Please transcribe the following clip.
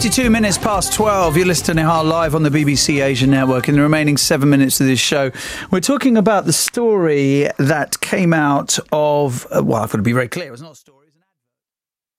52 minutes past 12. You're listening to Nihal live on the BBC Asia Network. In the remaining 7 minutes of this show, we're talking about the story that came out of... well, I've got to be very clear. It's not a story.